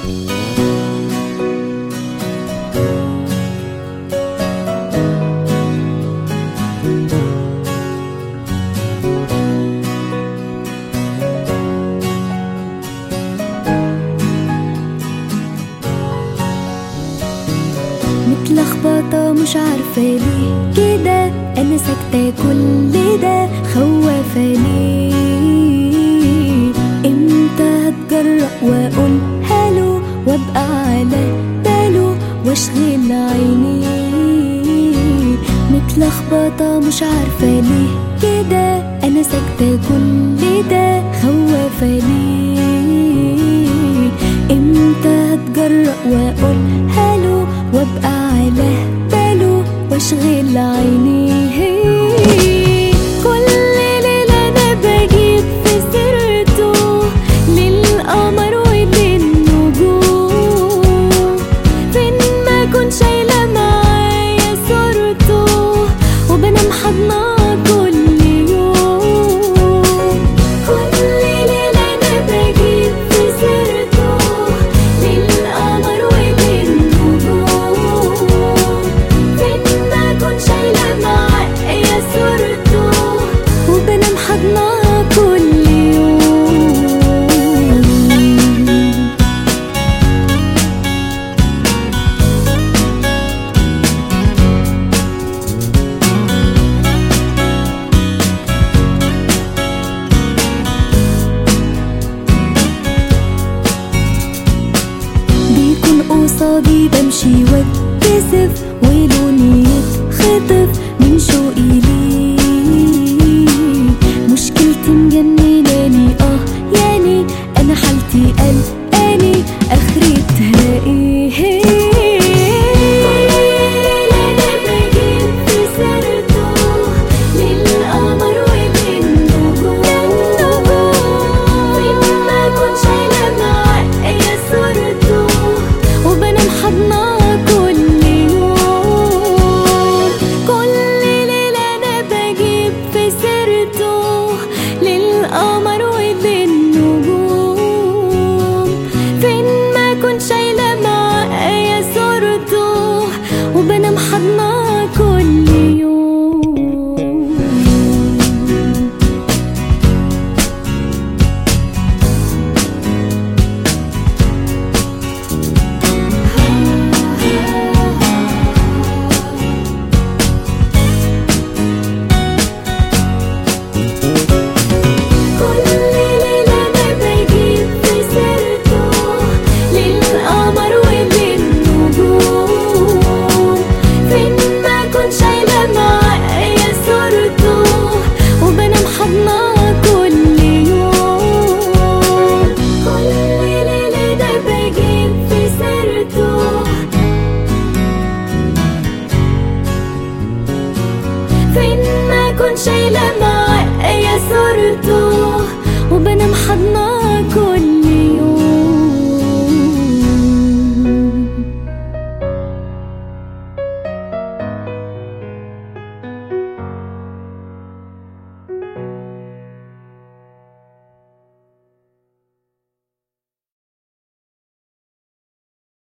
متلخبطة مش عارفة ليه كده، أنا ساكتة كل ده خوافة ليه. امتى هتجرأ وأقول هالو وأبقى على باله وأشغل عيني؟ متلخبطة مش عارفة ليه كده، أنا ساكتة كل ده خوافة ليه. امتى هتجرأ وأقول هالو وأبقى على باله وأشغل عيني؟ كل ليلة أنا بجيب في سيرته للقمر وللنجوم، فين ما كنت شايلة معايا صورته وبنام حضنها كل يوم. كل ليلة أنا بجيب في سيرته للقمر وللنجوم، فين ما كنت شايلة معايا صورته وبنام حضنها كل يوم. بيكون قصادي بمشي واتكسف ولوني يتخطف من شوقي ليه.